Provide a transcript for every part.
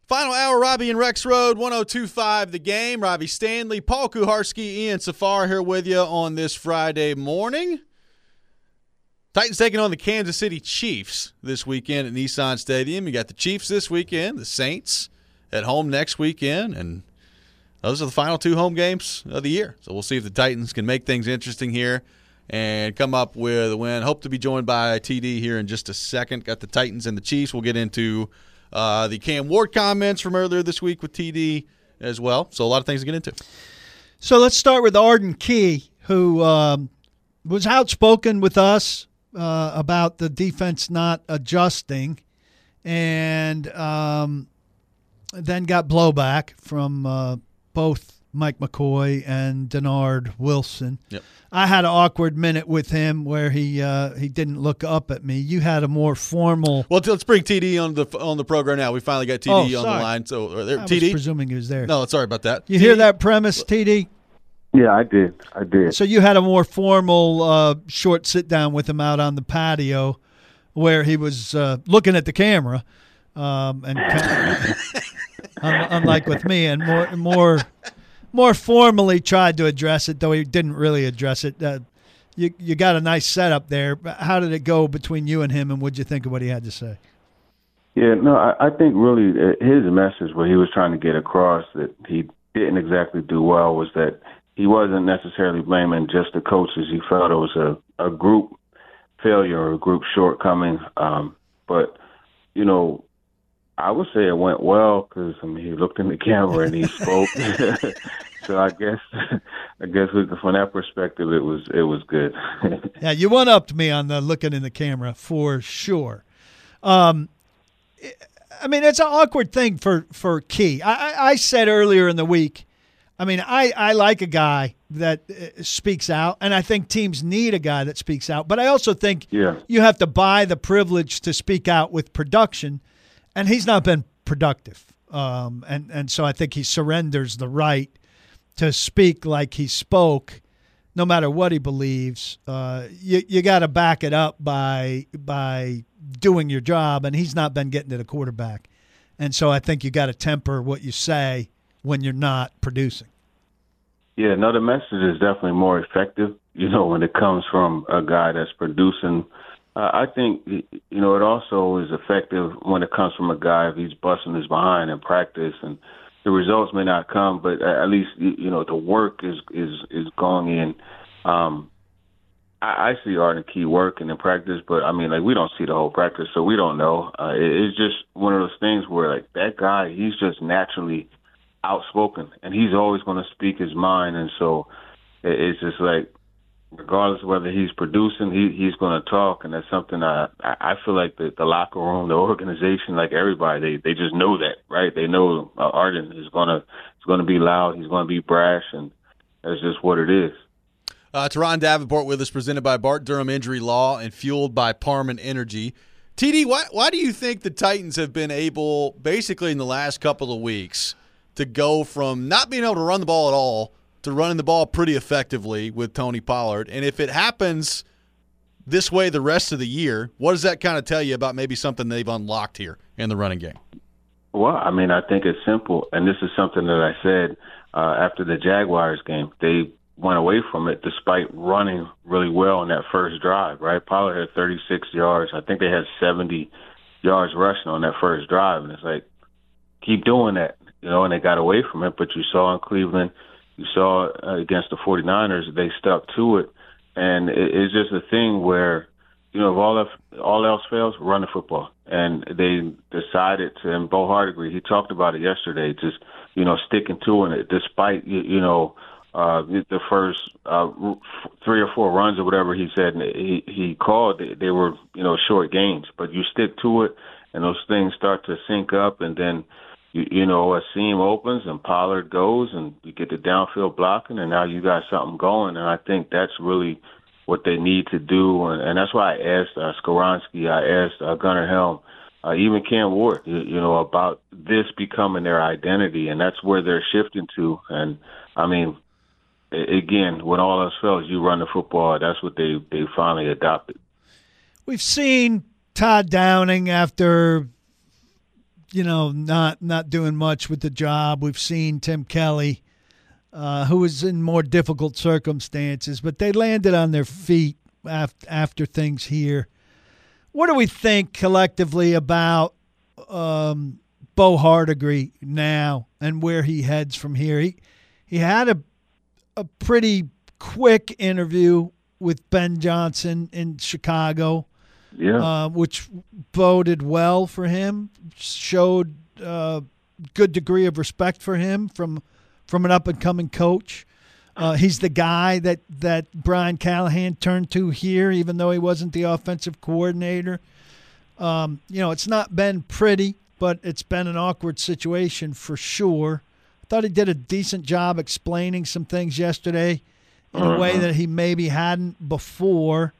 Final hour, Robbie and Rex Road, 102.5 The Game. Robbie Stanley, Paul Kuharsky, Ian Safar here with you on this Friday morning. Titans taking on the Kansas City Chiefs this weekend at Nissan Stadium. You got the Chiefs this weekend, the Saints at home next weekend, and those are the final two home games of the year. So we'll see if the Titans can make things interesting here and come up with a win. Hope to be joined by TD here in just a second. Got the Titans and the Chiefs. We'll get into the Cam Ward comments from earlier this week with TD as well. So a lot of things to get into. So let's start with Arden Key, who was outspoken with us about the defense not adjusting, and then got blowback from both Mike McCoy and Denard Wilson. Yep. I had an awkward minute with him where he didn't look up at me. You had a more formal. Well, let's bring TD on the program now. We finally got TD on the line. So I TD, was presuming he was there. No, sorry about that. You hear that premise, TD? Yeah, I did. So you had a more formal short sit down with him out on the patio, where he was looking at the camera, and unlike with me, and more formally tried to address it, though he didn't really address it. You got a nice setup there. How did it go between you and him, and what'd you think of what he had to say? Yeah, no, I think really his message, what he was trying to get across that he didn't exactly do well, was that he wasn't necessarily blaming just the coaches. He felt it was a group failure or a group shortcoming. But, you know, I would say it went well because, I mean, he looked in the camera and he spoke. So I guess from that perspective, it was good. Yeah, you one-upped me on the looking in the camera for sure. I mean, it's an awkward thing for Key. I said earlier in the week, I mean, I like a guy that speaks out, and I think teams need a guy that speaks out. But I also think you have to buy the privilege to speak out with production, and he's not been productive. And so I think he surrenders the right to speak like he spoke, no matter what he believes. You got to back it up by doing your job, and he's not been getting to the quarterback. And so I think you got to temper what you say when you're not producing. Yeah, no, the message is definitely more effective, you know, when it comes from a guy that's producing. I think, you know, it also is effective when it comes from a guy if he's busting his behind in practice, and the results may not come, but at least, you know, the work is going in. I see Arden Key working in practice, but, I mean, like, we don't see the whole practice, so we don't know. It's just one of those things where, like, that guy, he's just naturally outspoken, and he's always going to speak his mind, and so it's just like, regardless of whether he's producing, he's going to talk, and that's something I feel like the locker room, the organization, like everybody, they just know that, right? They know Arden is going to be loud, he's going to be brash, and that's just what it is. Teron Davenport with us, presented by Bart Durham Injury Law and fueled by Parman Energy. TD, why do you think the Titans have been able, basically in the last couple of weeks, to go from not being able to run the ball at all to running the ball pretty effectively with Tony Pollard? And if it happens this way the rest of the year, what does that kind of tell you about maybe something they've unlocked here in the running game? Well, I mean, I think it's simple, and this is something that I said after the Jaguars game. They went away from it despite running really well on that first drive, right? Pollard had 36 yards. I think they had 70 yards rushing on that first drive, and it's like, keep doing that, you know, and they got away from it. But you saw in Cleveland, you saw against the 49ers, they stuck to it. And it's just a thing where, you know, if all else fails, run the football. And they decided to, and Bo Hardigree, he talked about it yesterday, just, you know, sticking to it despite, you know, the first 3 or 4 runs or whatever he said he called, they were, you know, short gains. But you stick to it, and those things start to sync up, and then, you know, a seam opens and Pollard goes, and you get the downfield blocking, and now you got something going. And I think that's really what they need to do. And that's why I asked Skoronski, I asked Gunnar Helm, even Cam Ward, you know, about this becoming their identity, and that's where they're shifting to. And, I mean, again, when all else fails, you run the football. That's what they finally adopted. We've seen Todd Downing, after not doing much with the job. We've seen Tim Kelly, who was in more difficult circumstances, but they landed on their feet after things here. What do we think collectively about Bo Hardigree now and where he heads from here? He had a pretty quick interview with Ben Johnson in Chicago, which boded well for him, showed a good degree of respect for him from an up-and-coming coach. He's the guy that Brian Callahan turned to here, even though he wasn't the offensive coordinator. It's not been pretty, but it's been an awkward situation for sure. I thought he did a decent job explaining some things yesterday in a way that he maybe hadn't before.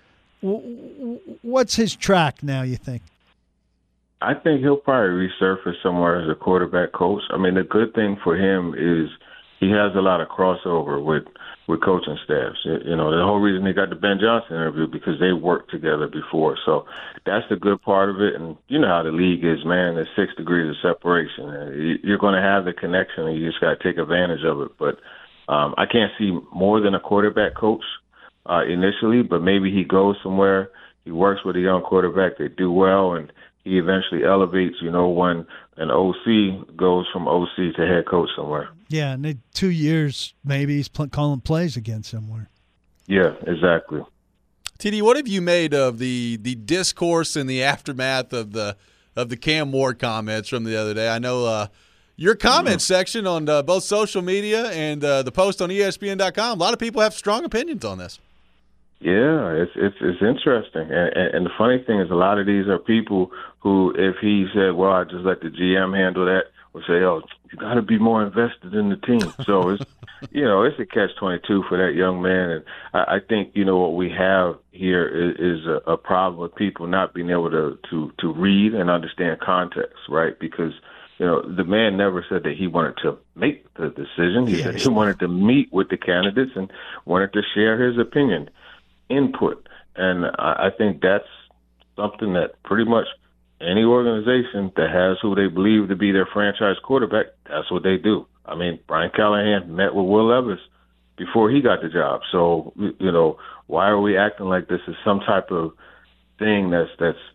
What's his track now, you think? I think he'll probably resurface somewhere as a quarterback coach. I mean, the good thing for him is he has a lot of crossover with coaching staffs. The whole reason he got the Ben Johnson interview because they worked together before. So that's the good part of it. And you know how the league is, man. There's 6 degrees of separation. You're going to have the connection, and you just got to take advantage of it. But I can't see more than a quarterback coach initially, but maybe he goes somewhere, he works with a young quarterback, they do well, and he eventually elevates, when an OC goes from OC to head coach somewhere. Yeah, and in 2 years, maybe he's calling plays again somewhere. Yeah, exactly. TD, what have you made of the discourse and the aftermath of the Cam Ward comments from the other day? I know your comment section on both social media and the post on ESPN.com, a lot of people have strong opinions on this. Yeah, it's interesting. And the funny thing is a lot of these are people who, if he said, well, I just let the GM handle that, would say, oh, you got to be more invested in the team. So it's, it's a catch-22 for that young man. And I think, what we have here is a problem with people not being able to read and understand context, right? Because, the man never said that he wanted to make the decision. He said he wanted to meet with the candidates and wanted to share his opinion, input. And I think that's something that pretty much any organization that has who they believe to be their franchise quarterback, that's what they do. I mean, Brian Callahan met with Will Levis before he got the job. So, why are we acting like this is some type of thing that's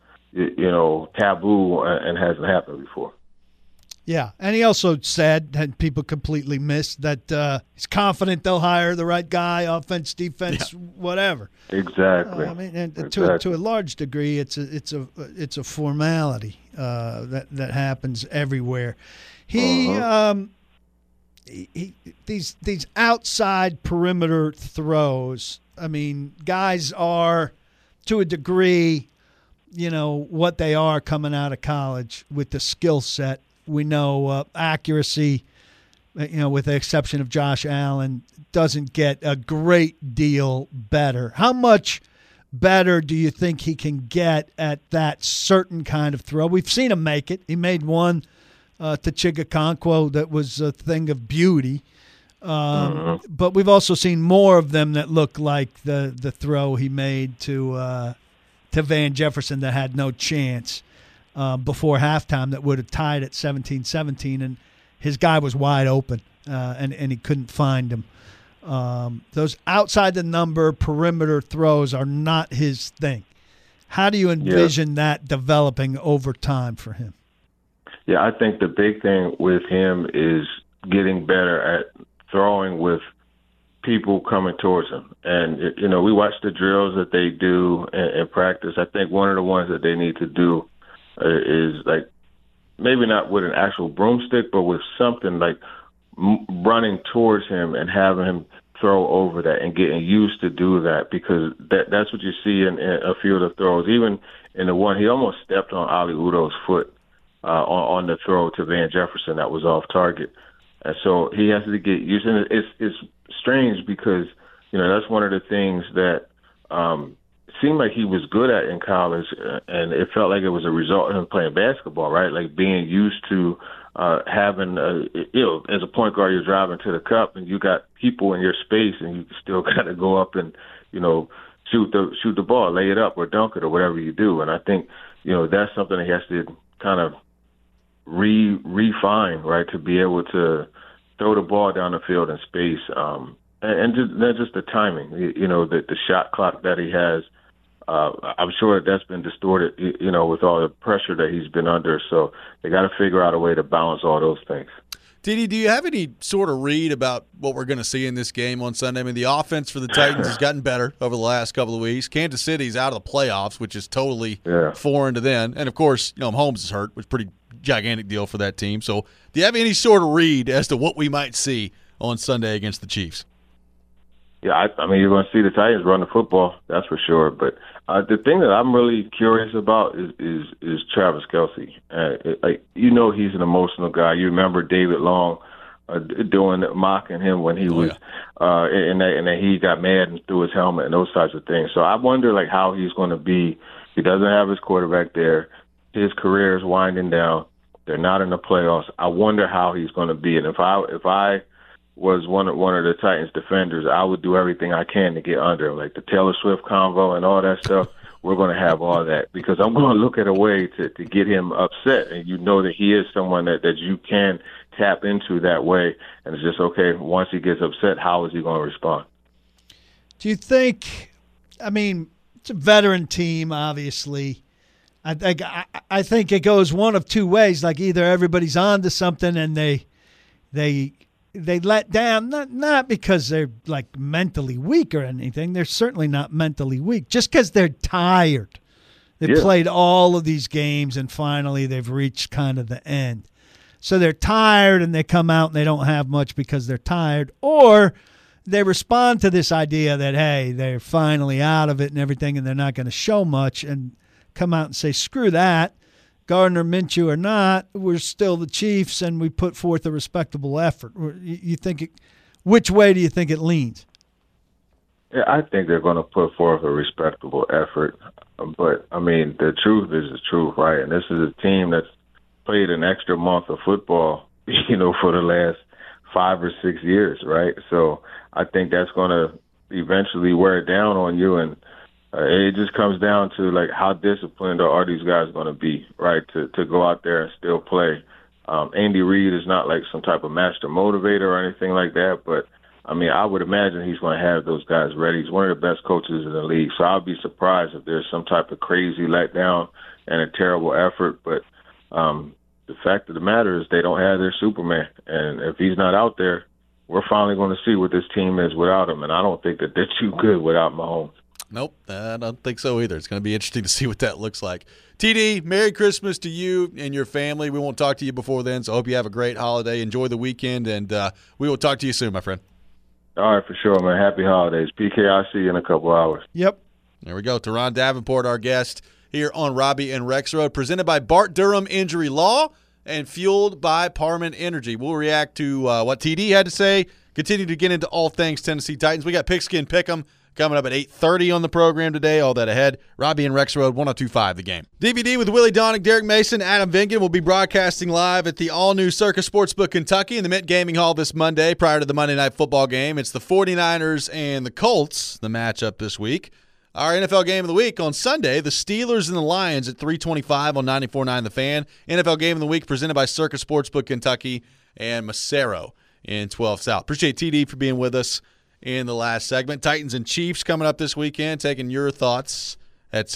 taboo and hasn't happened before? Yeah, and he also said, and people completely missed, that he's confident they'll hire the right guy, offense, defense, whatever. Exactly. To a large degree, it's a formality that happens everywhere. These outside perimeter throws. I mean, guys are to a degree, what they are coming out of college with the skill set. We know accuracy, with the exception of Josh Allen, doesn't get a great deal better. How much better do you think he can get at that certain kind of throw? We've seen him make it. He made one to Chigakonkwo that was a thing of beauty. But we've also seen more of them that look like the throw he made to Van Jefferson that had no chance. Before halftime that would have tied at 17-17, and his guy was wide open, and he couldn't find him. Those outside-the-number perimeter throws are not his thing. How do you envision that developing over time for him? Yeah, I think the big thing with him is getting better at throwing with people coming towards him. And, we watch the drills that they do in practice. I think one of the ones that they need to do is like maybe not with an actual broomstick, but with something like running towards him and having him throw over that and getting used to do that, because that's what you see in a field of throws. Even in the one, he almost stepped on Ali Udo's foot on the throw to Van Jefferson that was off target. And so he has to get used to it. It's strange because, that's one of the things that seemed like he was good at in college, and it felt like it was a result of him playing basketball, right? Like being used to having, as a point guard, you're driving to the cup and you got people in your space and you still got to go up and, shoot the ball, lay it up or dunk it or whatever you do. And I think, that's something that he has to kind of refine, right, to be able to throw the ball down the field in space, and just the timing, the shot clock that he has. I'm sure that's been distorted, with all the pressure that he's been under. So they got to figure out a way to balance all those things. TD, do you have any sort of read about what we're going to see in this game on Sunday? I mean, the offense for the Titans has gotten better over the last couple of weeks. Kansas City's out of the playoffs, which is totally foreign to them. And, of course, Mahomes is hurt, which is a pretty gigantic deal for that team. So do you have any sort of read as to what we might see on Sunday against the Chiefs? Yeah, I mean, you're going to see the Titans run the football, that's for sure. But the thing that I'm really curious about is Travis Kelce. He's an emotional guy. You remember David Long mocking him when he was and that he got mad and threw his helmet and those types of things. So I wonder how he's going to be. He doesn't have his quarterback there. His career is winding down. They're not in the playoffs. I wonder how he's going to be. And if I was one of the Titans defenders, I would do everything I can to get under him, like the Taylor Swift convo and all that stuff. We're going to have all that because I'm going to look at a way to get him upset. And that he is someone that you can tap into that way. And it's just, okay, once he gets upset, how is he going to respond? Do you think, it's a veteran team, obviously. I think it goes one of two ways. Like either everybody's on to something and they let down, not because they're like mentally weak or anything. They're certainly not mentally weak, just because they're tired. They've played all of these games and finally they've reached kind of the end. So they're tired and they come out and they don't have much because they're tired, or they respond to this idea that, hey, they're finally out of it and everything and they're not going to show much and come out and say, screw that. Gardner Minshew or not, we're still the Chiefs, and we put forth a respectable effort. You think which way do you think it leans? Yeah, I think they're going to put forth a respectable effort. But, the truth is the truth, right? And this is a team that's played an extra month of football, for the last 5 or 6 years, right? So I think that's going to eventually wear down on you, and it just comes down to how disciplined are these guys going to be, right? To go out there and still play. Andy Reid is not like some type of master motivator or anything like that, but I would imagine he's going to have those guys ready. He's one of the best coaches in the league, so I'll be surprised if there's some type of crazy letdown and a terrible effort. But the fact of the matter is they don't have their Superman, and if he's not out there, we're finally going to see what this team is without him, and I don't think that they're too good without Mahomes. Nope, I don't think so either. It's going to be interesting to see what that looks like. TD, Merry Christmas to you and your family. We won't talk to you before then, so I hope you have a great holiday. Enjoy the weekend, and we will talk to you soon, my friend. All right, for sure, man. Happy holidays. PK, I'll see you in a couple hours. Yep. There we go. Teron Davenport, our guest here on Robbie and Rex Road, presented by Bart Durham Injury Law and fueled by Parman Energy. We'll react to what TD had to say, continue to get into all things Tennessee Titans. We got Pigskin Pick'em coming up at 8:30 on the program today. All that ahead. Robbie and Rex Road, 102.5 The Game. DVD with Willie Donnick, Derek Mason, Adam Vingan will be broadcasting live at the all-new Circus Sportsbook Kentucky in the Mint Gaming Hall this Monday prior to the Monday Night Football game. It's the 49ers and the Colts, the matchup this week. Our NFL Game of the Week on Sunday, the Steelers and the Lions at 3:25 on 94.9 The Fan. NFL Game of the Week presented by Circus Sportsbook Kentucky and Macero in 12 South. Appreciate TD for being with us in the last segment. Titans and Chiefs coming up this weekend, taking your thoughts at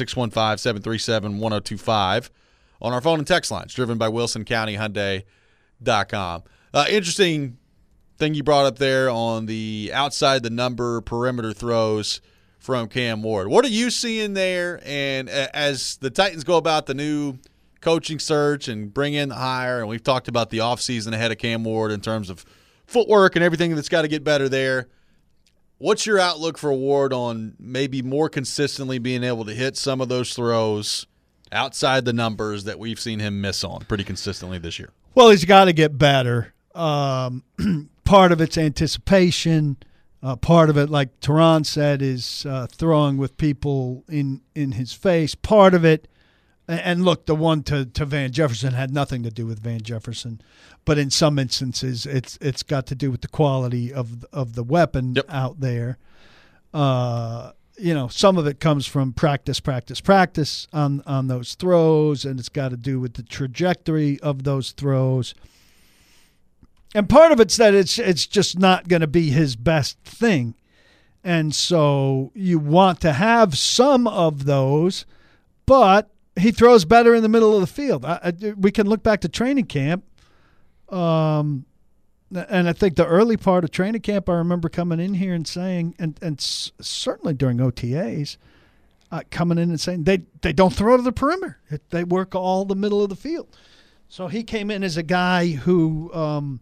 615-737-1025 on our phone and text lines, driven by WilsonCountyHyundai.com. Interesting thing you brought up there on the outside the number perimeter throws from Cam Ward. What are you seeing there? And as the Titans go about the new coaching search and bring in the hire, and we've talked about the offseason ahead of Cam Ward in terms of footwork and everything that's got to get better there, what's your outlook for Ward on maybe more consistently being able to hit some of those throws outside the numbers that we've seen him miss on pretty consistently this year? Well, he's got to get better. Part of it's anticipation. Part of it, like Teron said, is throwing with people in his face. Part of it, and look, the one to Van Jefferson had nothing to do with Van Jefferson, but in some instances, it's got to do with the quality of the weapon out there. some of it comes from practice on those throws, and it's got to do with the trajectory of those throws. And part of it's that it's just not going to be his best thing. And so you want to have some of those, but he throws better in the middle of the field. We can look back to training camp. And I think the early part of training camp, I remember coming in here and saying, and certainly during OTAs, coming in and saying they don't throw to the perimeter. They work all the middle of the field. So he came in as a guy who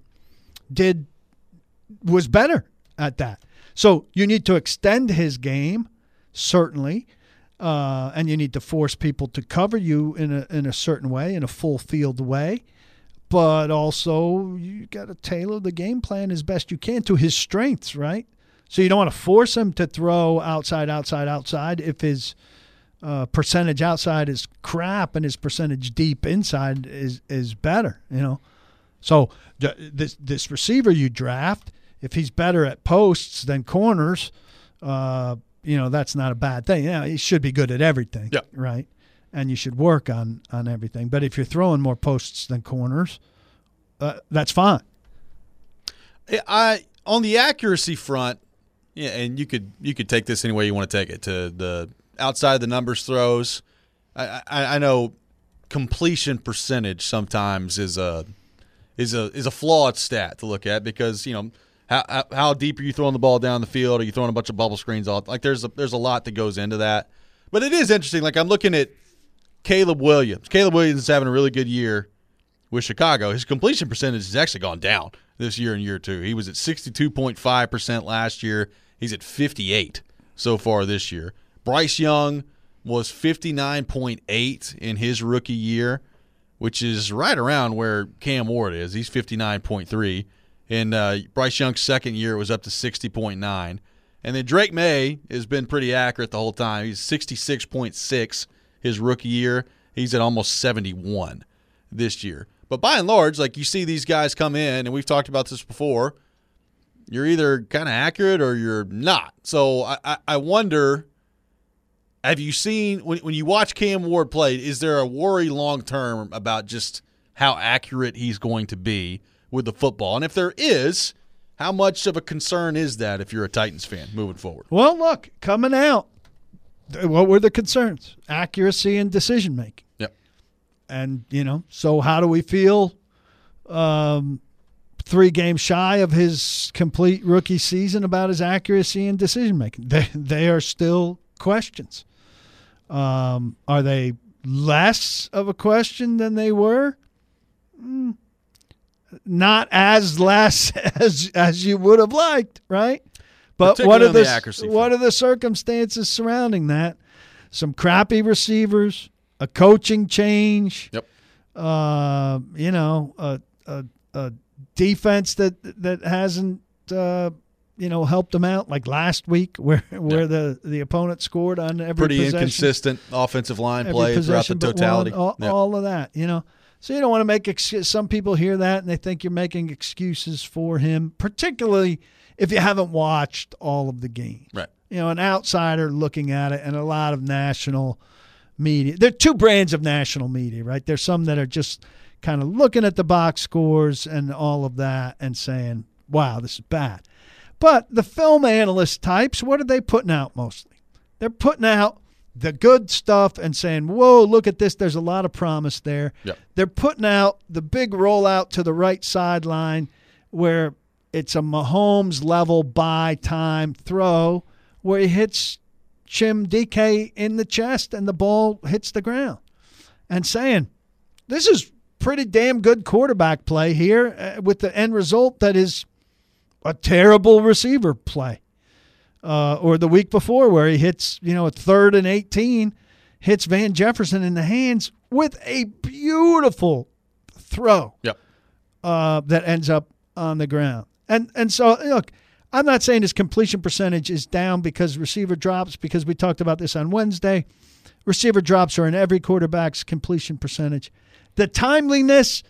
was better at that. So you need to extend his game, certainly, and you need to force people to cover you in a certain way, in a full field way. But also you got to tailor the game plan as best you can to his strengths, right? So you don't want to force him to throw outside if his percentage outside is crap and his percentage deep inside is better, So this receiver you draft, if he's better at posts than corners, that's not a bad thing. He should be good at everything, right? And you should work on everything. But if you're throwing more posts than corners, that's fine. On the accuracy front, and you could take this any way you want to take it, to the outside the numbers throws. I know completion percentage sometimes is a flawed stat to look at, because how deep are you throwing the ball down the field? Are you throwing a bunch of bubble screens? There's a lot that goes into that. But it is interesting. Like, I'm looking at Caleb Williams. Caleb Williams is having a really good year with Chicago. His completion percentage has actually gone down this year in year two. He was at 62.5% last year. He's at 58 so far this year. Bryce Young was 59.8 in his rookie year, which is right around where Cam Ward is. He's 59.3. And Bryce Young's second year was up to 60.9. And then Drake May has been pretty accurate the whole time. He's 66.6 his rookie year. He's at almost 71 this year. But by and large, like, you see these guys come in, and we've talked about this before, you're either kind of accurate or you're not. So I wonder, have you seen, when you watch Cam Ward play, is there a worry long-term about just how accurate he's going to be with the football? And if there is, how much of a concern is that if you're a Titans fan moving forward? Well, look, coming out, what were the concerns? Accuracy and decision-making. Yep. And, so how do we feel 3 games shy of his complete rookie season about his accuracy and decision-making? They are still questions. Are they less of a question than they were? Not as less as you would have liked, right? But what are the circumstances surrounding that? Some crappy receivers, a coaching change. Yep. A defense that hasn't helped them out, like last week where the opponent scored on every pretty possession. Inconsistent offensive line play throughout the totality. All of that, So you don't want to make some people hear that and they think you're making excuses for him, particularly if you haven't watched all of the games. Right. An outsider looking at it, and a lot of national media. There are 2 brands of national media, right? There's some that are just kind of looking at the box scores and all of that and saying, wow, this is bad. But the film analyst types, what are they putting out mostly? They're putting out the good stuff and saying, whoa, look at this. There's a lot of promise there. Yep. They're putting out the big rollout to the right sideline where it's a Mahomes-level by-time throw where he hits Chim-DK in the chest and the ball hits the ground. And saying, this is pretty damn good quarterback play here with the end result that is a terrible receiver play. Or the week before where he hits, a 3rd and 18, hits Van Jefferson in the hands with a beautiful throw. Yep. That ends up on the ground. And so, look, I'm not saying his completion percentage is down because receiver drops, because we talked about this on Wednesday. Receiver drops are in every quarterback's completion percentage. The timeliness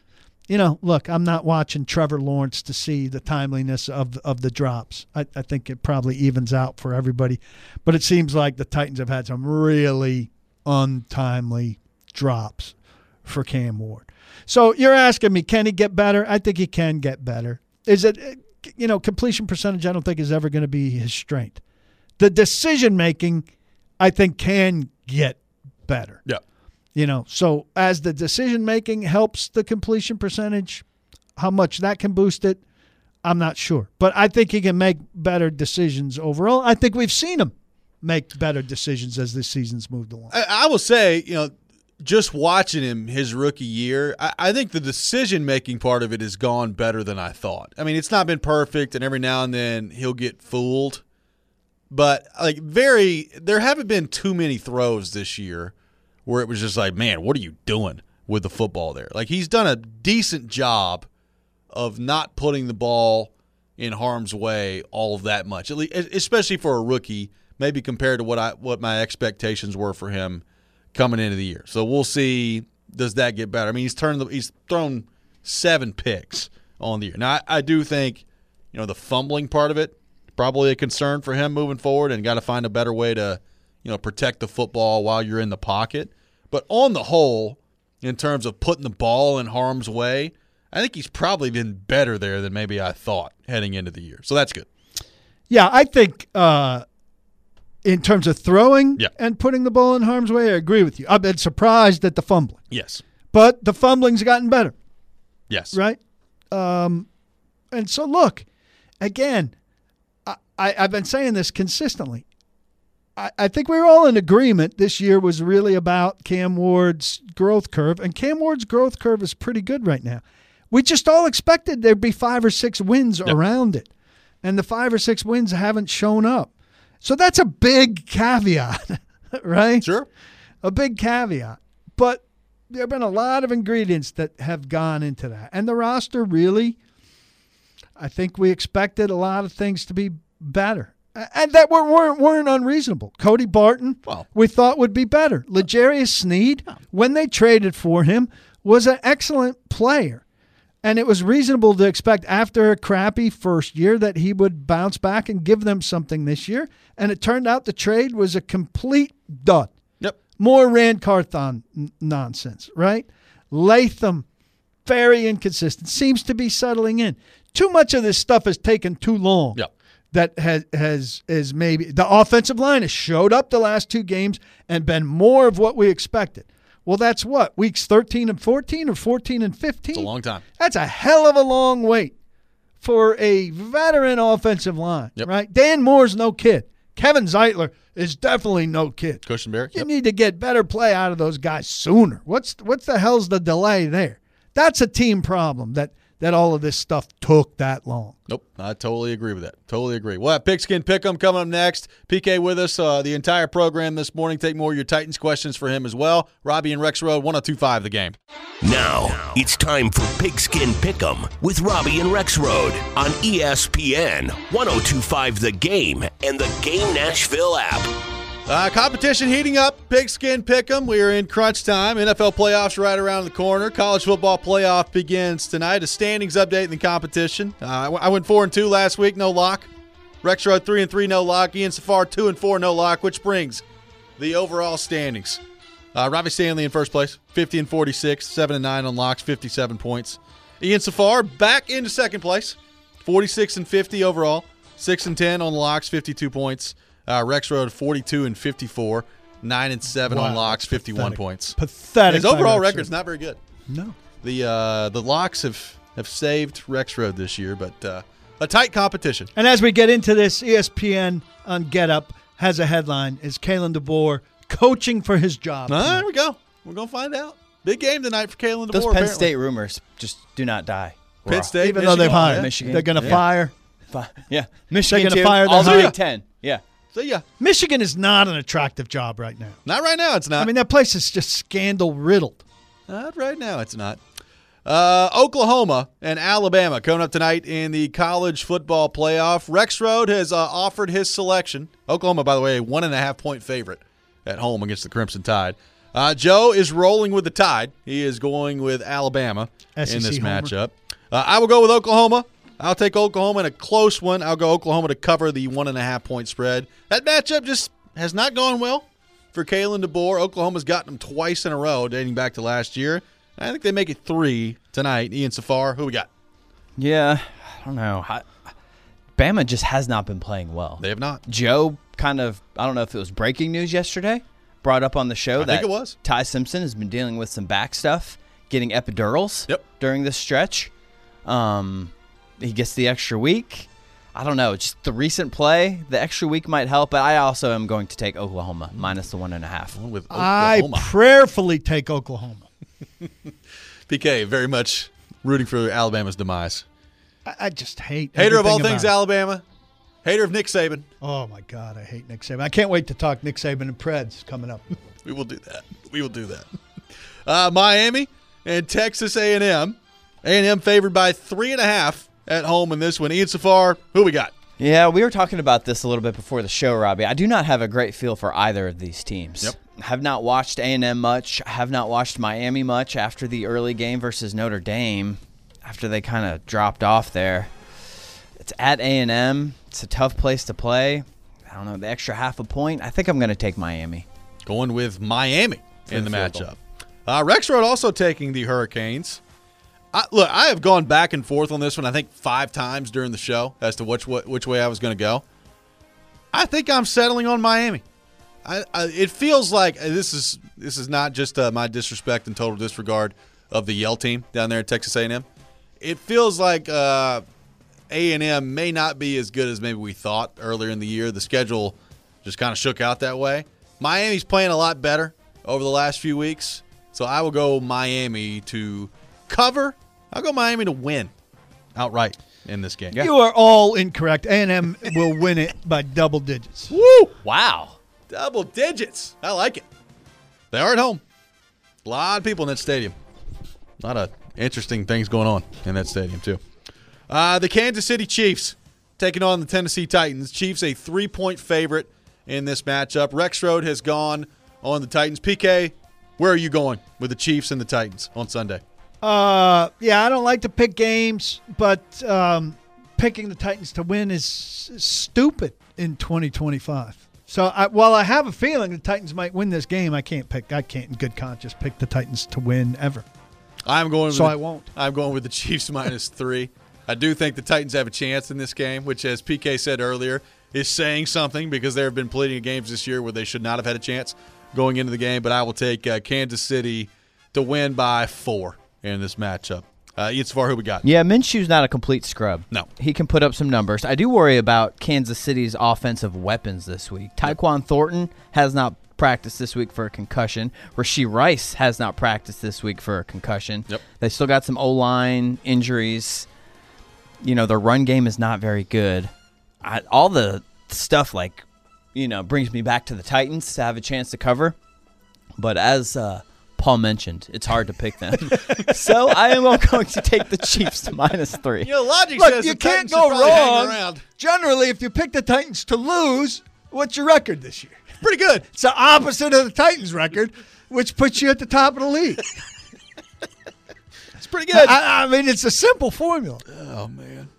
look, I'm not watching Trevor Lawrence to see the timeliness of the drops. I think it probably evens out for everybody. But it seems like the Titans have had some really untimely drops for Cam Ward. So you're asking me, can he get better? I think he can get better. Is it, completion percentage I don't think is ever going to be his strength. The decision-making I think can get better. Yeah. So as the decision-making helps the completion percentage, how much that can boost it, I'm not sure. But I think he can make better decisions overall. I think we've seen him make better decisions as this season's moved along. I will say, just watching him his rookie year, I think the decision-making part of it has gone better than I thought. I mean, it's not been perfect, and every now and then he'll get fooled. But there haven't been too many throws this year where it was just like, man, what are you doing with the football there? Like, he's done a decent job of not putting the ball in harm's way all of that much, at least, especially for a rookie, maybe compared to what my expectations were for him coming into the year. So we'll see, does that get better? I mean, he's thrown 7 picks on the year. Now, I do think, the fumbling part of it, probably a concern for him moving forward, and got to find a better way to, protect the football while you're in the pocket. But on the whole, in terms of putting the ball in harm's way, I think he's probably been better there than maybe I thought heading into the year. So that's good. Yeah, I think in terms of throwing and putting the ball in harm's way, I agree with you. I've been surprised at the fumbling. Yes. But the fumbling's gotten better. Yes. Right? And so, look, again, I've been saying this consistently. I think we were all in agreement this year was really about Cam Ward's growth curve, and Cam Ward's growth curve is pretty good right now. We just all expected there'd be 5 or 6 wins around it, and the 5 or 6 wins haven't shown up. So that's a big caveat, right? Sure. A big caveat. But there have been a lot of ingredients that have gone into that. And the roster really, I think we expected a lot of things to be better. And that weren't unreasonable. Cody Barton, we thought would be better. L'Jarius Sneed, when they traded for him, was an excellent player. And it was reasonable to expect after a crappy first year that he would bounce back and give them something this year. And it turned out the trade was a complete dud. Yep. More Rand Carthon nonsense, right? Latham, very inconsistent, seems to be settling in. Too much of this stuff has taken too long. Yep. That has maybe the offensive line has showed up the last 2 games and been more of what we expected. Well, that's what, weeks 13 and 14 or 14 and 15? It's a long time. That's a hell of a long wait for a veteran offensive line, right? Dan Moore's no kid. Kevin Zeitler is definitely no kid. Cushenberry. You need to get better play out of those guys sooner. What's the hell's the delay there? That's a team problem that all of this stuff took that long. Nope, I totally agree with that. Totally agree. We'll have Pigskin Pick'em coming up next. PK with us the entire program this morning. Take more of your Titans questions for him as well. Robbie and Rex Road, 102.5 The Game. Now, it's time for Pigskin Pick'em with Robbie and Rex Road on ESPN, 102.5 The Game, and the Game Nashville app. Competition heating up. Pigskin Pick'em. We are in crunch time. NFL playoffs right around the corner. College football playoff begins tonight. A standings update in the competition. I went 4-2 last week, no lock. Rex Road 3-3, no lock. Ian Safar 2-4, no lock, which brings the overall standings. Robbie Stanley in first place, 50-46, 7-9 on locks, 57 points. Ian Safar back into second place, 46-50 overall, 6-10 on locks, 52 points. Rex Road 42-54, 9-7 on locks, 51 points. Pathetic. His overall record's not very good. No. The locks have saved Rex Road this year, but a tight competition. And as we get into this, ESPN on Get Up has a headline: is Kalen DeBoer coaching for his job? There we go. We're gonna find out. Big game tonight for Kalen DeBoer. Those Penn State rumors just do not die. Penn State, even though they've hired Michigan, they're going to fire. Yeah, Michigan they're going to too. fire All the their Big Ten. Yeah. See ya. Michigan is not an attractive job right now. Not right now. It's not. I mean, that place is just scandal riddled. Not right now. It's not. Oklahoma and Alabama coming up tonight in the college football playoff. Rex Road has offered his selection. Oklahoma, by the way, a 1.5-point favorite at home against the Crimson Tide. Joe is rolling with the Tide. He is going with Alabama in SEC this homer. matchup. I will go with Oklahoma. I'll take Oklahoma in a close one. I'll go Oklahoma to cover the 1.5-point spread. That matchup just has not gone well for Kalen DeBoer. Oklahoma's gotten them twice in a row dating back to last year. I think they make it 3 tonight. Ian Safar, who we got? Yeah, I don't know. Bama just has not been playing well. They have not. Joe kind of, I don't know if it was breaking news yesterday, brought up on the show I that think it was. Ty Simpson has been dealing with some back stuff, getting epidurals during this stretch. He gets the extra week. I don't know. Just the recent play, the extra week might help, but I also am going to take Oklahoma minus the 1.5. With I Oklahoma. prayerfully take Oklahoma. PK, very much rooting for Alabama's demise. I just hate Hater of all everything things about it. Alabama. Hater of Nick Saban. Oh, my God, I hate Nick Saban. I can't wait to talk Nick Saban and Preds coming up. We will do that. We will do that. Miami and Texas A&M. A&M favored by 3.5 at home in this one. Ian Safar, who we got? Yeah, we were talking about this a little bit before the show, Robbie. I do not have a great feel for either of these teams. Yep. Have not watched A&M much. I have not watched Miami much after the early game versus Notre Dame, after they kind of dropped off there. It's at A&M. It's a tough place to play. I don't know, the extra 0.5 point. I think I'm going to take Miami. Going with Miami in the field matchup. Rexroad also taking the Hurricanes. Look, I have gone back and forth on this one, I think 5 times during the show as to which way I was going to go. I think I'm settling on Miami. It feels like this is not just my disrespect and total disregard of the Yell team down there at Texas A&M. It feels like A&M may not be as good as maybe we thought earlier in the year. The schedule just kind of shook out that way. Miami's playing a lot better over the last few weeks, so I will go Miami to cover. I'll go Miami to win outright in this game. You are all incorrect. A&M will win it by double digits. Woo! Wow. Double digits. I like it. They are at home. A lot of people in that stadium. A lot of interesting things going on in that stadium, too. The Kansas City Chiefs taking on the Tennessee Titans. Chiefs a 3-point favorite in this matchup. Rexroad has gone on the Titans. PK, where are you going with the Chiefs and the Titans on Sunday? Yeah, I don't like to pick games, but picking the Titans to win is stupid in 2025. So while I have a feeling the Titans might win this game, I can't in good conscience pick the Titans to win ever. I won't. I'm going with the Chiefs minus 3. I do think the Titans have a chance in this game, which, as PK said earlier, is saying something because there have been plenty of games this year where they should not have had a chance going into the game. But I will take Kansas City to win by 4 in this matchup. It's far who we got. Yeah, Minshew's not a complete scrub. No. He can put up some numbers. I do worry about Kansas City's offensive weapons this week. Tyquan Thornton has not practiced this week for a concussion. Rashee Rice has not practiced this week for a concussion. Yep. They still got some O-line injuries. You know, their run game is not very good. All the stuff, brings me back to the Titans to have a chance to cover. But as Paul mentioned, it's hard to pick them. So I am going to take the Chiefs to minus 3. Logic Look, says you the can't Titans go should probably hang wrong. around. Generally, if you pick the Titans to lose, what's your record this year? Pretty good. It's the opposite of the Titans' record, which puts you at the top of the league. It's pretty good. I mean, it's a simple formula. Oh, man.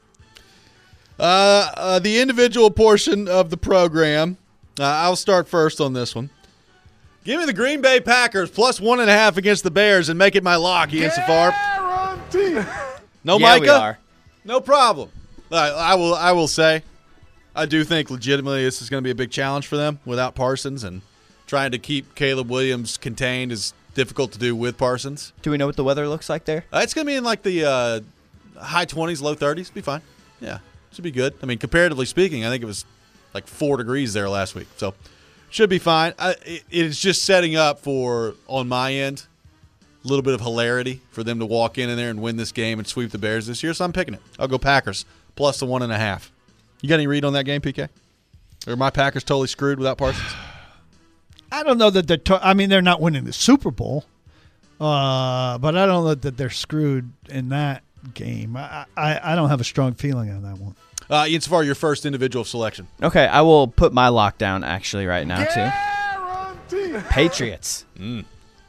The individual portion of the program, I'll start first on this one. Give me the Green Bay Packers plus 1.5 against the Bears and make it my lock, Ian Safar. No, Yeah, Micah? we are. No problem. I will say, I do think legitimately this is going to be a big challenge for them without Parsons, and trying to keep Caleb Williams contained is difficult to do with Parsons. Do we know what the weather looks like there? It's going to be in like the high 20s, low 30s. Be fine. Yeah, should be good. I mean, comparatively speaking, I think it was like 4 degrees there last week. So should be fine. It is just setting up for, on my end, a little bit of hilarity for them to walk in there and win this game and sweep the Bears this year. So I'm picking it. I'll go Packers plus the 1.5. You got any read on that game, PK? Or are my Packers totally screwed without Parsons? I don't know that they're not winning the Super Bowl, but I don't know that they're screwed in that game. I don't have a strong feeling on that one. Ian Safar, your first individual selection. Okay, I will put my lock down actually right now, too. Patriots.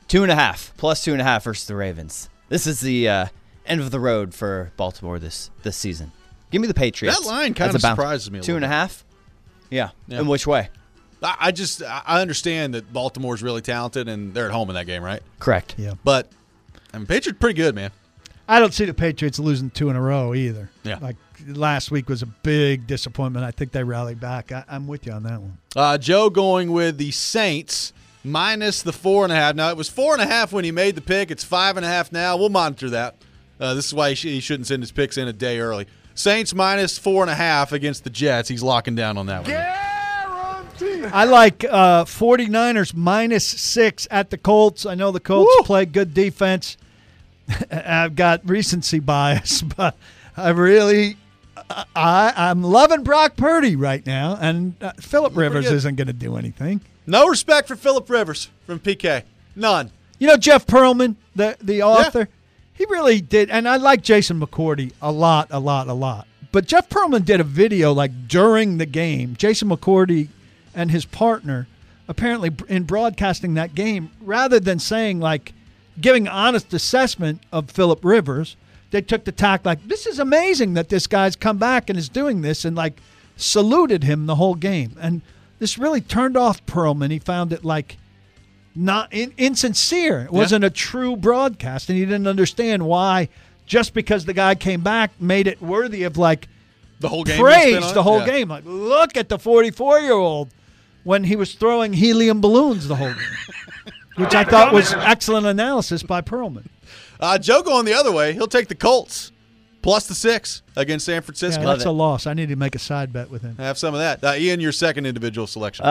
2.5, plus 2.5 versus the Ravens. This is the end of the road for Baltimore this season. Give me the Patriots. That line kind of surprises me a little bit. 2.5? Yeah. In which way? I understand that Baltimore's really talented and they're at home in that game, right? Correct. Yeah. But Patriots pretty good, man. I don't see the Patriots losing 2 in a row either. Yeah. Like last week was a big disappointment. I think they rallied back. I'm with you on that one. Joe going with the Saints minus the 4.5. Now, it was 4.5 when he made the pick. It's 5.5 now. We'll monitor that. This is why he shouldn't send his picks in a day early. Saints minus 4.5 against the Jets. He's locking down on that one. I like 49ers minus 6 at the Colts. I know the Colts play good defense. I've got recency bias, but I'm loving Brock Purdy right now, and Phillip Rivers isn't going to do anything. No respect for Phillip Rivers from PK. None. You know Jeff Pearlman, the author? Yeah. He really did, and I like Jason McCourty a lot. But Jeff Pearlman did a video like during the game. Jason McCourty and his partner, apparently in broadcasting that game, rather than saying like giving honest assessment of Phillip Rivers, they took the tack like, this is amazing that this guy's come back and is doing this, and like saluted him the whole game. And this really turned off Pearlman. He found it like not insincere. It wasn't a true broadcast, and he didn't understand why just because the guy came back made it worthy of like the whole game praise the whole game. Like, look at the 44-year-old when he was throwing helium balloons the whole game, which I thought was excellent analysis by Pearlman. Joe going the other way. He'll take the Colts plus the 6 against San Francisco. Yeah, that's a loss. I need to make a side bet with him. Have some of that. Ian, your second individual selection.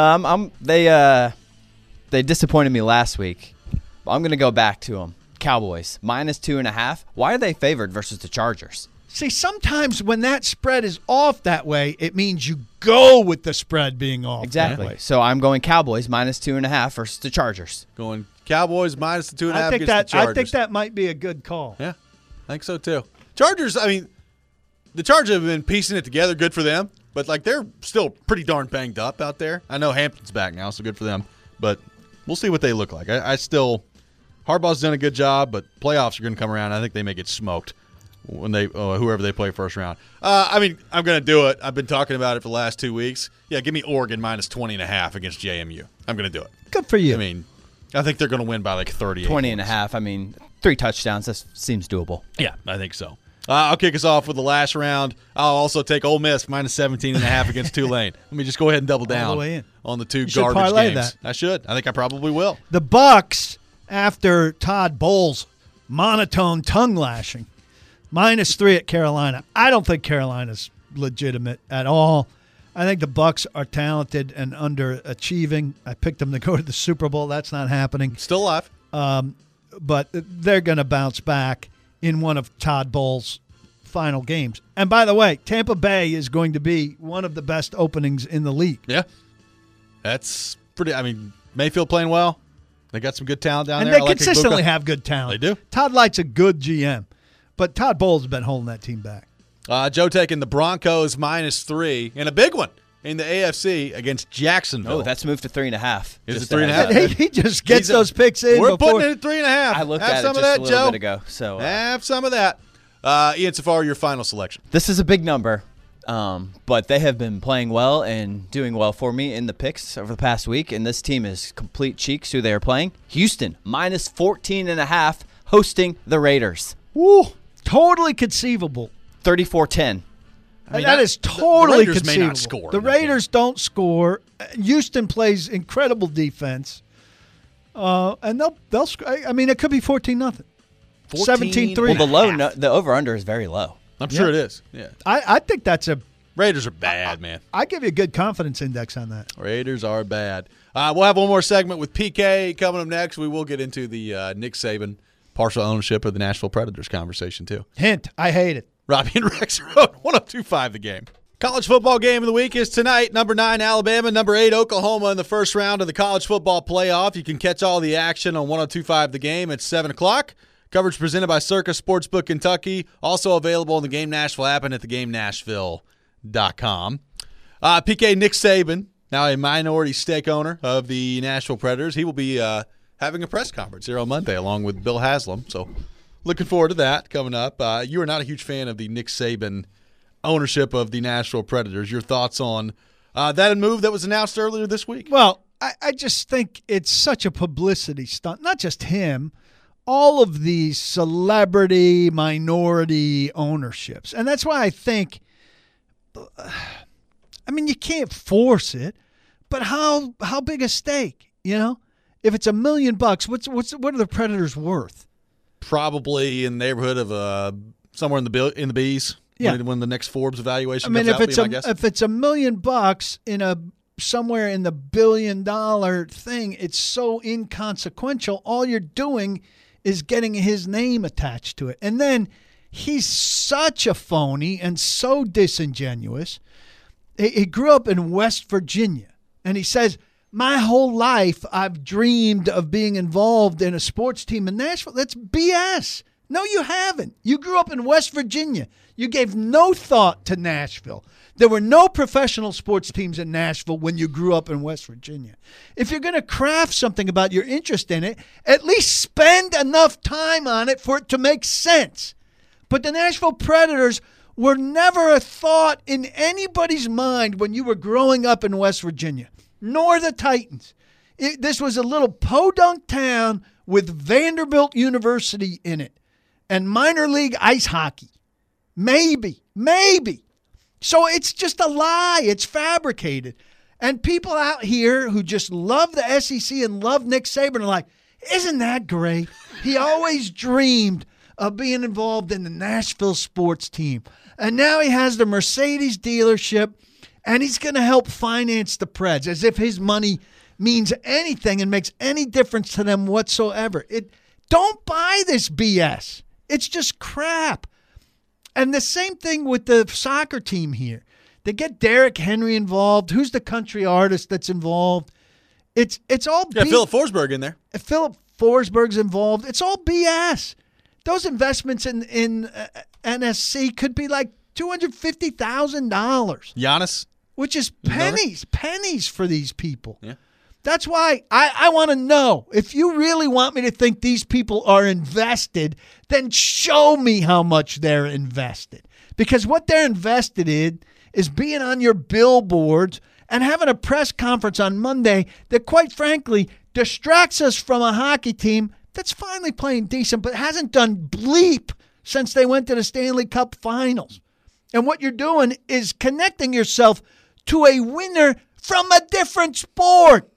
They disappointed me last week. I'm going to go back to them. Cowboys minus 2.5. Why are they favored versus the Chargers? See, sometimes when that spread is off that way, it means you go with the spread being off. Exactly. That way. So I'm going Cowboys minus 2.5 versus the Chargers. Going Cowboys minus the 2.5 against the Chargers. I think that might be a good call. Yeah, I think so too. Chargers, I mean, the Chargers have been piecing it together. Good for them. But, like, they're still pretty darn banged up out there. I know Hampton's back now, so good for them. But we'll see what they look like. I still – Harbaugh's done a good job, but playoffs are going to come around. I think they may get smoked when they whoever they play first round. I mean, I'm going to do it. I've been talking about it for the last 2 weeks. Yeah, give me Oregon minus 20.5 against JMU. I'm going to do it. Good for you. I mean, I think they're going to win by like 38 20.5. I mean, 3 touchdowns. That seems doable. Yeah, I think so. I'll kick us off with the last round. I'll also take Ole Miss minus 17.5 against Tulane. Let me just go ahead and double down on the 2 garbage games. That. I should. I think I probably will. The Bucks, after Todd Bowles' monotone tongue lashing, minus 3 at Carolina. I don't think Carolina's legitimate at all. I think the Bucks are talented and underachieving. I picked them to go to the Super Bowl. That's not happening. Still alive. But they're going to bounce back in one of Todd Bowles' final games. And by the way, Tampa Bay is going to be one of the best openings in the league. Yeah. That's pretty – I mean, Mayfield playing well. They got some good talent down there. And they consistently have good talent. They do. Todd Light's a good GM. But Todd Bowles has been holding that team back. Joe taking the Broncos minus 3 and a big one in the AFC against Jacksonville. Oh, that's moved to 3.5. Is it 3.5? He just gets those picks in. We're putting it at 3.5. I looked at it just a little bit ago. So have some of that. Ian Safari, your final selection. This is a big number, but they have been playing well and doing well for me in the picks over the past week, and this team is complete cheeks who they are playing. Houston, minus 14.5, hosting the Raiders. Woo! Totally conceivable. 34-10. I mean, that is totally the Raiders conceivable. may not score. The Raiders don't score. Houston plays incredible defense, and they'll. I mean, it could be 14-0, 17-3. Well, the over/under is very low. I'm sure it is. Yeah, I think that's a. Raiders are bad, man. I give you a good confidence index on that. Raiders are bad. We'll have one more segment with PK coming up next. We will get into the Nick Saban partial ownership of the Nashville Predators conversation too. Hint: I hate it. Robbie and Rex Road, 102.5 The Game. College football game of the week is tonight. Number 9, Alabama. Number 8, Oklahoma in the first round of the college football playoff. You can catch all the action on 102.5 The Game at 7 o'clock. Coverage presented by Circa Sportsbook Kentucky. Also available in the Game Nashville app and at theGameNashville.com. PK Nick Saban, now a minority stake owner of the Nashville Predators. He will be having a press conference here on Monday along with Bill Haslam. So looking forward to that coming up. You are not a huge fan of the Nick Saban ownership of the Nashville Predators. Your thoughts on that move that was announced earlier this week? Well, I just think it's such a publicity stunt. Not just him, all of these celebrity minority ownerships. And that's why I think, I mean, you can't force it, but how big a stake, you know? If it's $1 million, what are the Predators worth? Probably in the neighborhood of somewhere in the B's. Yeah. When the next Forbes evaluation I mean, comes if it's $1 million in somewhere in the $1 billion thing, it's so inconsequential. All you're doing is getting his name attached to it. And then he's such a phony and so disingenuous. He grew up in West Virginia, and he says, my whole life I've dreamed of being involved in a sports team in Nashville. That's BS. No, you haven't. You grew up in West Virginia. You gave no thought to Nashville. There were no professional sports teams in Nashville when you grew up in West Virginia. If you're going to craft something about your interest in it, at least spend enough time on it for it to make sense. But the Nashville Predators were never a thought in anybody's mind when you were growing up in West Virginia, nor the Titans. This was a little podunk town with Vanderbilt University in it and minor league ice hockey. Maybe. So it's just a lie. It's fabricated. And people out here who just love the SEC and love Nick Saban are like, isn't that great? He always dreamed of being involved in the Nashville sports team. And now he has the Mercedes dealership, and he's going to help finance the Preds as if his money means anything and makes any difference to them whatsoever. Don't buy this BS. It's just crap. And the same thing with the soccer team here. They get Derrick Henry involved. Who's the country artist that's involved? It's all Philip Forsberg in there. Philip Forsberg's involved. It's all BS. Those investments in NSC could be like $250,000. Giannis. Which is pennies for these people. Yeah. That's why I want to know. If you really want me to think these people are invested, then show me how much they're invested. Because what they're invested in is being on your billboards and having a press conference on Monday that, quite frankly, distracts us from a hockey team that's finally playing decent but hasn't done bleep since they went to the Stanley Cup Finals. And what you're doing is connecting yourself to a winner from a different sport.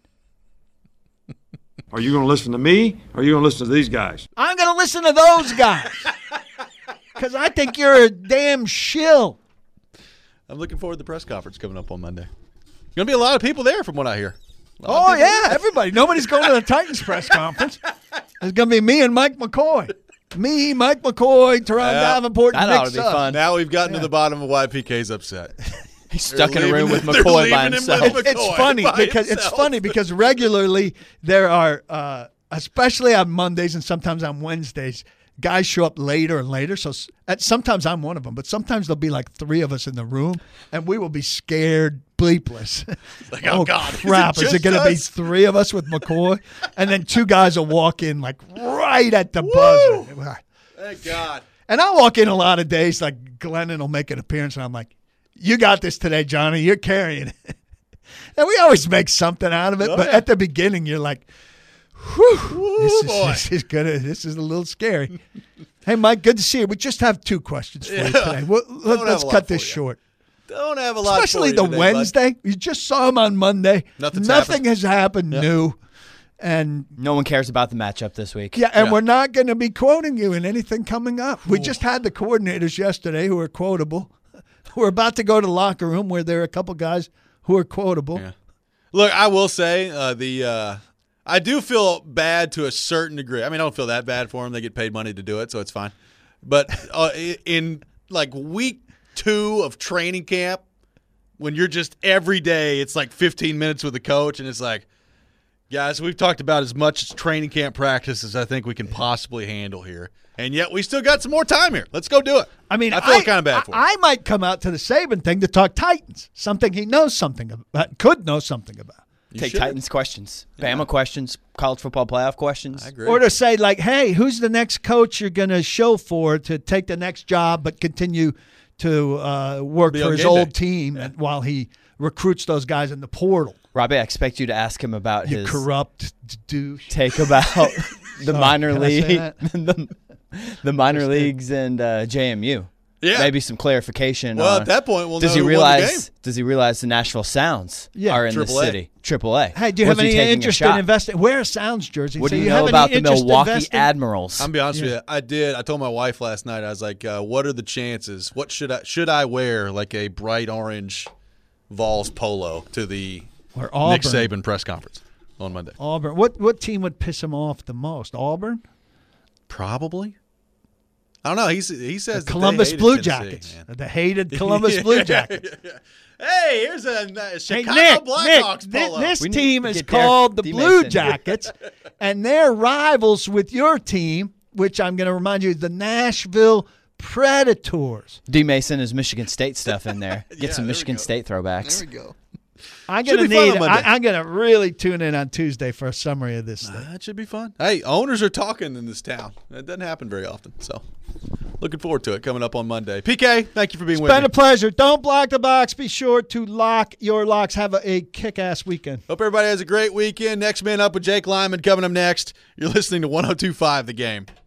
Are you going to listen to me, or are you going to listen to these guys? I'm going to listen to those guys because I think you're a damn shill. I'm looking forward to the press conference coming up on Monday. Going to be a lot of people there from what I hear. Oh, yeah, everybody. Nobody's going to the Titans press conference. It's going to be me and Mike McCoy. Me, Mike McCoy, Teron Davenport, and that Nick ought to be Suss. fun. Now we've gotten to the bottom of why PK's upset. He's stuck in a room with McCoy by himself. It's funny because regularly there are, especially on Mondays and sometimes on Wednesdays, guys show up later and later. So sometimes I'm one of them, but sometimes there'll be like three of us in the room, and we will be scared bleepless. Like, oh God, crap! Is it going to be three of us with McCoy, and then two guys will walk in like right at the buzzer. Thank God. And I'll walk in a lot of days, like Glennon will make an appearance, and I'm like, you got this today, Johnny. You're carrying it. And we always make something out of it, but at the beginning, you're like, whew, this is good. This is a little scary. Hey, Mike, good to see you. We just have two questions for you today. Let's cut this short. Don't have a lot Especially for you the today, Wednesday. You just saw him on Monday. Nothing has happened new. And no one cares about the matchup this week. Yeah, and we're not going to be quoting you in anything coming up. We just had the coordinators yesterday who are quotable. We're about to go to the locker room where there are a couple guys who are quotable. Yeah. Look, I will say I do feel bad to a certain degree. I mean, I don't feel that bad for them. They get paid money to do it, so it's fine. But in like week 2 of training camp, when you're just every day, it's like 15 minutes with the coach, and it's like, guys, we've talked about as much training camp practice as I think we can possibly handle here. And yet we still got some more time here. Let's go do it. I mean, I feel kind of bad for him. I might come out to the Saban thing to talk Titans, something he knows something about, could know something about. Take should. Titans questions, Bama questions, college football playoff questions. I agree. Or to say, like, hey, who's the next coach you're going to show for to take the next job but continue to work Be for on his game old day. team while he recruits those guys in the portal? Robbie, I expect you to ask him about You his corrupt douche. take about the minor can I say league, that? the minor leagues and JMU. Yeah. Maybe some clarification. Well, on, at that point, we'll does know he who won the game. realize? Does he realize the Nashville Sounds Yeah, are in the AAA. city? AAA. Hey, do you Was have he any taking a interest in shot? investing? Wear a Sounds jersey. What So do you have know any about the interest in Milwaukee investing? Admirals? I'm gonna be honest with you. I did. I told my wife last night. I was like, "What are the chances? What should I wear like a bright orange Vols polo to the Or Nick Auburn. Saban press conference on Monday? Auburn. What team would piss him off the most? Auburn? Probably. I don't know. He says that they Columbus hated Blue Tennessee, Jackets. man. The hated Columbus Blue Jackets. Hey, here's a Hey, Chicago Nick, Blackhawks Nick, polo. this We need team to is get there. called the D. Blue Mason. Jackets, and they're rivals with your team, which I'm going to remind you is the Nashville Predators. D. Mason is Michigan State stuff in there. Get Yeah, some there we Michigan go. State throwbacks. go. I'm Should going to be fun need. on Monday. I'm going to really tune in on Tuesday for a summary of this thing. That should be fun. Hey, owners are talking in this town. That doesn't happen very often. So, looking forward to it coming up on Monday. PK, thank you for being with Been me. a pleasure. Don't block the box. Be sure to lock your locks. Have a kick-ass weekend. Hope everybody has a great weekend. Next Man Up with Jake Lyman coming up next. You're listening to 102.5 The Game.